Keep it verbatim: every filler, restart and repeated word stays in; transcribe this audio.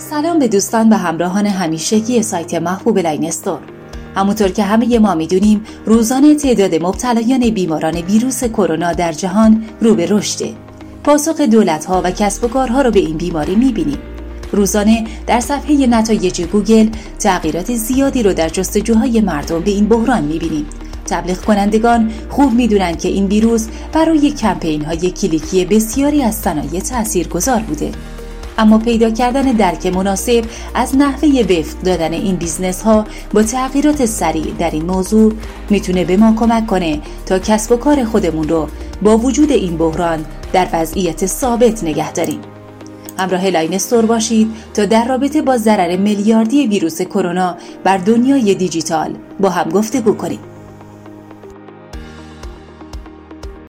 سلام به دوستان و همراهان همیشگی سایت محبوب لاین استور. همونطور که همه ما میدونیم روزانه تعداد مبتلایان بیماران ویروس کرونا در جهان رو به رشده. پاسخ دولت‌ها و کسب و کارها رو به این بیماری میبینیم. روزانه در صفحه نتایج گوگل تغییرات زیادی رو در جستجوهای مردم به این بحران میبینیم. تبلیغ کنندگان خوب میدونن که این ویروس برای کمپین‌های کلیکی بسیاری از صنایع تاثیرگذار بوده. اما پیدا کردن درک مناسب از نحوه وفق دادن این بیزنس ها با تغییرات سریع در این موضوع میتونه به ما کمک کنه تا کسب و کار خودمون رو با وجود این بحران در وضعیت ثابت نگه داریم. همراه لاین استور باشید تا در رابطه با ضرر میلیاردی ویروس کرونا بر دنیای دیجیتال با هم گفتگو کنیم.